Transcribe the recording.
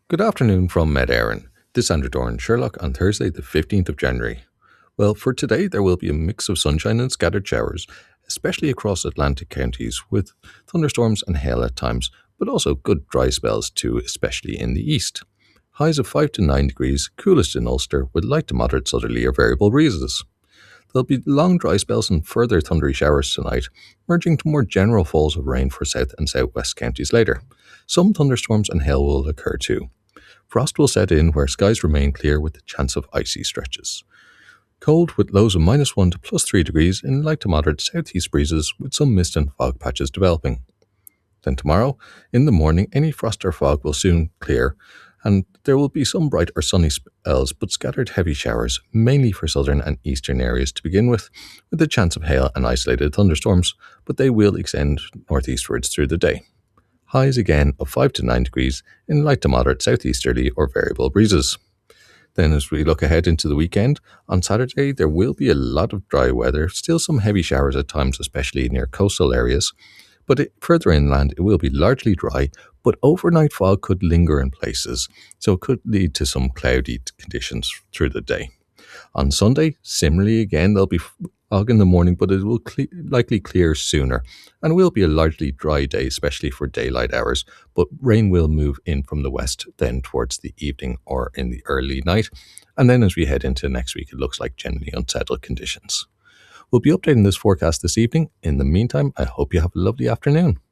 Good afternoon from Med Éireann. This is Andrew Doran Sherlock on Thursday, the 15th of January. Well, for today, there will be a mix of sunshine and scattered showers, especially across Atlantic counties, with thunderstorms and hail at times, but also good dry spells too, especially in the east. Highs of 5 to 9 degrees, coolest in Ulster, with light to moderate southerly or variable breezes. There'll be long dry spells and further thundery showers tonight, merging to more general falls of rain for south and southwest counties later. Some thunderstorms and hail will occur too. Frost will set in where skies remain clear with the chance of icy stretches. Cold with lows of -1 to +3 degrees in light to moderate southeast breezes with some mist and fog patches developing. Then tomorrow, in the morning, any frost or fog will soon clear, and there will be some bright or sunny spells, but scattered heavy showers, mainly for southern and eastern areas to begin with the chance of hail and isolated thunderstorms, but they will extend northeastwards through the day. Highs again of 5 to 9 degrees in light to moderate southeasterly or variable breezes. Then as we look ahead into the weekend, on Saturday there will be a lot of dry weather, still some heavy showers at times, especially near coastal areas, but further inland it will be largely dry, but overnight fog could linger in places, so it could lead to some cloudy conditions through the day. On Sunday, similarly again, there'll be fog in the morning, but it will likely clear sooner, and will be a largely dry day, especially for daylight hours, but rain will move in from the west then towards the evening or in the early night, and then as we head into next week, it looks like generally unsettled conditions. We'll be updating this forecast this evening. In the meantime, I hope you have a lovely afternoon.